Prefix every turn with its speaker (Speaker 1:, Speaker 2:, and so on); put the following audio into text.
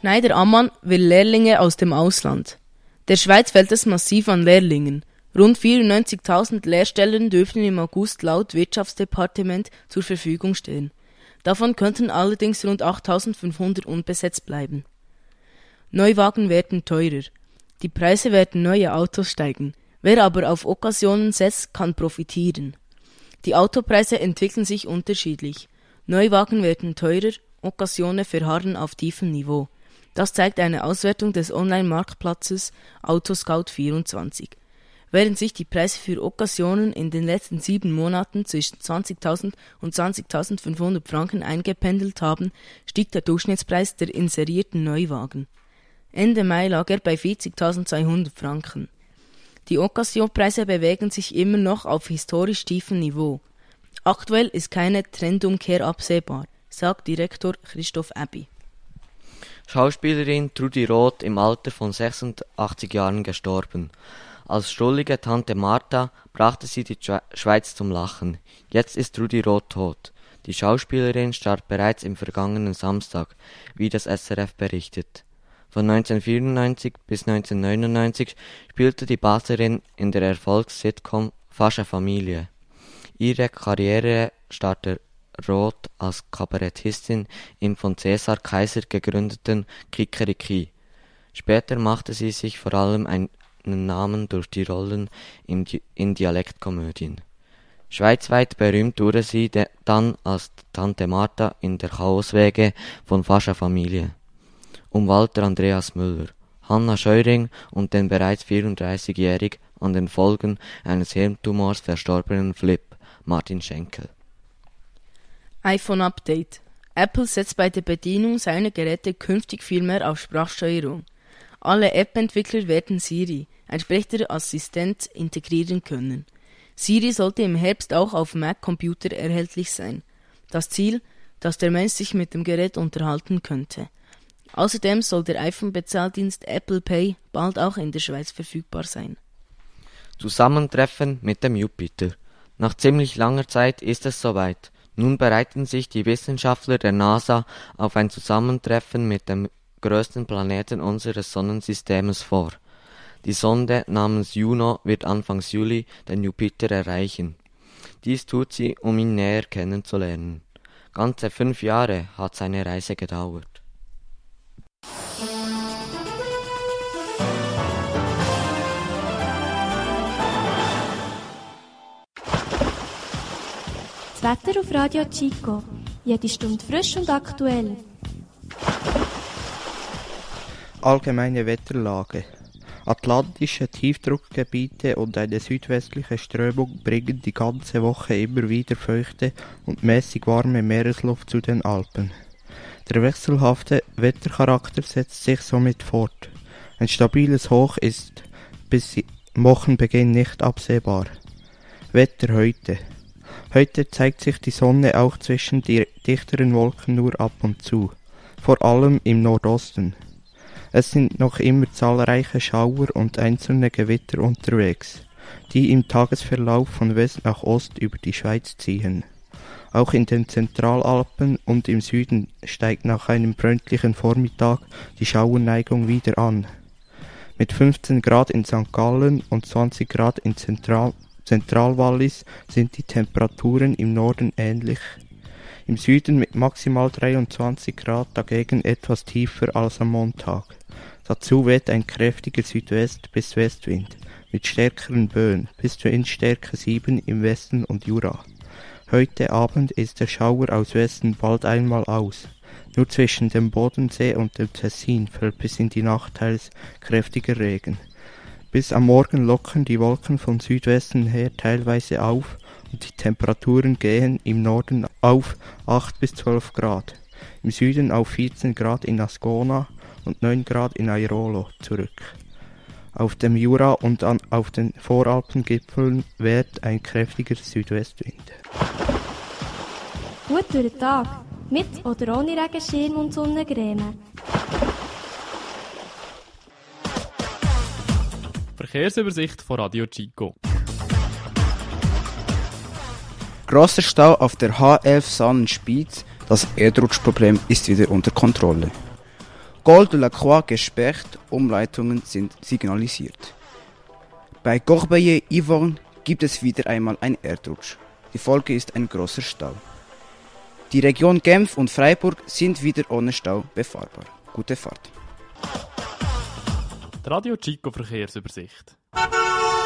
Speaker 1: Schneider Ammann will Lehrlinge aus dem Ausland. Der Schweiz fehlt es massiv an Lehrlingen. Rund 94.000 Lehrstellen dürften im August laut Wirtschaftsdepartement zur Verfügung stehen. Davon könnten allerdings rund 8.500 unbesetzt bleiben. Neuwagen werden teurer. Die Preise werden neue Autos steigen. Wer aber auf Occasionen setzt, kann profitieren. Die Autopreise entwickeln sich unterschiedlich. Neuwagen werden teurer, Occasionen verharren auf tiefem Niveau. Das zeigt eine Auswertung des Online-Marktplatzes Autoscout24. Während sich die Preise für Occasionen in den letzten 7 Monaten zwischen 20.000 und 20.500 Franken eingependelt haben, stieg der Durchschnittspreis der inserierten Neuwagen. Ende Mai lag er bei 40.200 Franken. Die Occasionpreise bewegen sich immer noch auf historisch tiefem Niveau. Aktuell ist keine Trendumkehr absehbar, sagt Direktor Christoph Aebi.
Speaker 2: Schauspielerin Trudi Roth im Alter von 86 Jahren gestorben. Als schrullige Tante Martha brachte sie die Schweiz zum Lachen. Jetzt ist Trudi Roth tot. Die Schauspielerin starb bereits im vergangenen Samstag, wie das SRF berichtet. Von 1994 bis 1999 spielte die Baslerin in der Erfolgs-Sitcom Fasche Familie. Ihre Karriere startete Roth als Kabarettistin im von Cäsar Kaiser gegründeten Kikeriki. Später machte sie sich vor allem einen Namen durch die Rollen in Dialektkomödien. Schweizweit berühmt wurde sie dann als Tante Martha in der Chaoswege von Fascha Familie. Um Walter Andreas Müller, Hanna Scheuring und den bereits 34-jährig an den Folgen eines Hirntumors verstorbenen Flip, Martin Schenkel.
Speaker 1: iPhone-Update. Apple setzt bei der Bedienung seiner Geräte künftig viel mehr auf Sprachsteuerung. Alle App-Entwickler werden Siri, ein Sprecherassistent, integrieren können. Siri sollte im Herbst auch auf Mac-Computer erhältlich sein. Das Ziel, dass der Mensch sich mit dem Gerät unterhalten könnte. Außerdem soll der iPhone-Bezahldienst Apple Pay bald auch in der Schweiz verfügbar sein.
Speaker 2: Zusammentreffen mit dem Jupiter. Nach ziemlich langer Zeit ist es soweit. Nun bereiten sich die Wissenschaftler der NASA auf ein Zusammentreffen mit dem größten Planeten unseres Sonnensystems vor. Die Sonde namens Juno wird Anfang Juli den Jupiter erreichen. Dies tut sie, um ihn näher kennenzulernen. Ganze 5 Jahre hat seine Reise gedauert.
Speaker 3: Das Wetter auf Radio Chico. Jede Stunde frisch und aktuell.
Speaker 4: Allgemeine Wetterlage. Atlantische Tiefdruckgebiete und eine südwestliche Strömung bringen die ganze Woche immer wieder feuchte und mäßig warme Meeresluft zu den Alpen. Der wechselhafte Wettercharakter setzt sich somit fort. Ein stabiles Hoch ist bis Wochenbeginn nicht absehbar. Wetter heute. Heute zeigt sich die Sonne auch zwischen die dichteren Wolken nur ab und zu, vor allem im Nordosten. Es sind noch immer zahlreiche Schauer und einzelne Gewitter unterwegs, die im Tagesverlauf von West nach Ost über die Schweiz ziehen. Auch in den Zentralalpen und im Süden steigt nach einem freundlichen Vormittag die Schauerneigung wieder an. Mit 15 Grad in St. Gallen und 20 Grad in Zentralwallis sind die Temperaturen im Norden ähnlich. Im Süden mit maximal 23 Grad dagegen etwas tiefer als am Montag. Dazu weht ein kräftiger Südwest- bis Westwind mit stärkeren Böen bis zur Windstärke 7 im Westen und Jura. Heute Abend ist der Schauer aus Westen bald einmal aus. Nur zwischen dem Bodensee und dem Tessin fällt bis in die Nacht teils kräftiger Regen. Bis am Morgen lockern die Wolken von Südwesten her teilweise auf und die Temperaturen gehen im Norden auf 8 bis 12 Grad, im Süden auf 14 Grad in Ascona und 9 Grad in Airolo zurück. Auf dem Jura und auf den Voralpengipfeln weht ein kräftiger Südwestwind.
Speaker 3: Gut durch den Tag, mit oder ohne Regenschirm und Sonnencreme.
Speaker 5: Verkehrsübersicht von Radio Chico.
Speaker 6: Grosser Stau auf der H11 Sonnenspiez. Das Erdrutschproblem ist wieder unter Kontrolle. Col de la Croix gesperrt, Umleitungen sind signalisiert. Bei Corbeil-Yvonne gibt es wieder einmal einen Erdrutsch. Die Folge ist ein großer Stau. Die Region Genf und Freiburg sind wieder ohne Stau befahrbar. Gute Fahrt.
Speaker 5: Die Radio Chico Verkehrsübersicht.